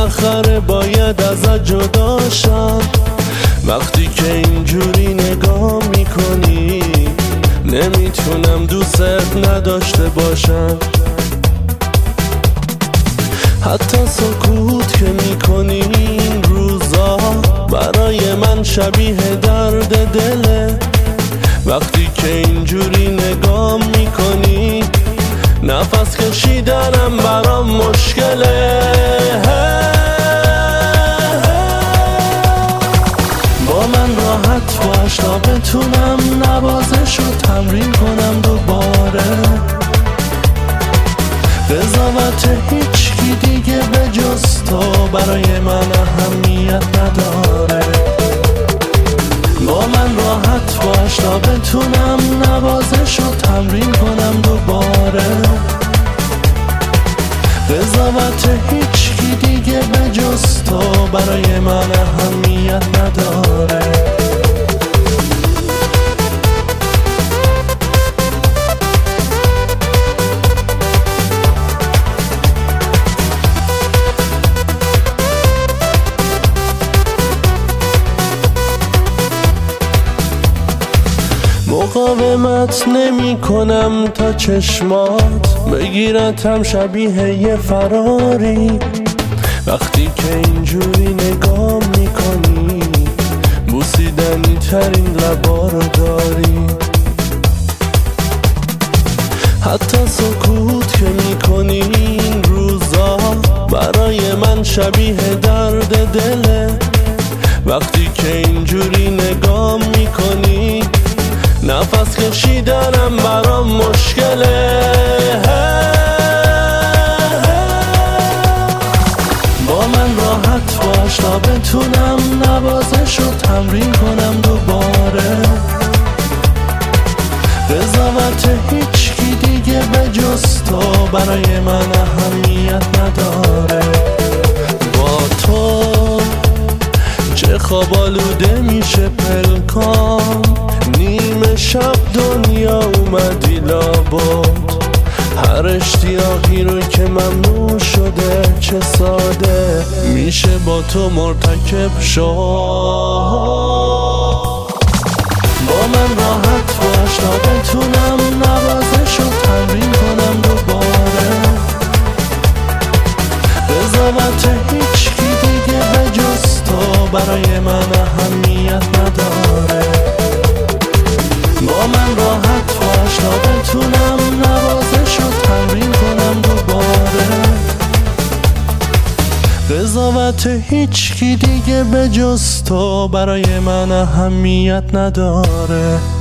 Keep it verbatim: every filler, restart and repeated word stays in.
بالاخره باید ازت جدا شم. وقتی که اینجوری نگاه میکنی نمیتونم دوست نداشته باشم. حتی سکوت که میکنی این روزا برای من شبیه درد دله. وقتی که اینجوری نگاه میکنی نفس کشیدنم برام مشکله. با من راحت باش تا بتونم نوازش رو تمرین کنم دوباره. قضاوت هیچ کی دیگه به جز تو برای من اهمیت نداره. با من راحت باش تا بتونم نوازش رو تمرین کنم دوباره. قضاوت هیچ کی دیگه به جز تو برای من اهمیت نداره. مقاومت نمی کنم تا چشمات بگیرتم شبیه یه فراری. وقتی که اینجوری نگاه میکنی بوسیدنی ترین لبا رو داری. حتی سکوت که میکنی این روزا برای من شبیه درد دله. وقتی که اینجوری نگاه میکنی نفس کشیدنم برام مشکله. با من راحت باش تا بتونم نوازش رو تمرین کنم دوباره. قضاوت هیچ کی دیگه به جز تو برای من اهمیت نداره. با تو چه خواب آلوده میشه پلکام. نیمه شب دنیا اومدی لابد. هر اشتیاقی رو که ممنوع شده چه ساده میشه با تو مرتکب شد. با من راحت باش تا بتونم نوازش رو تمرین کنم دوباره. قضاوت هیچ کی دیگه به جز تو برای من اهمیت نداره. با من راحت باش تا بتونم نوازش رو تمرین کنم دوباره. قضاوت هیچ کی دیگه به جز تو برای من اهمیت نداره.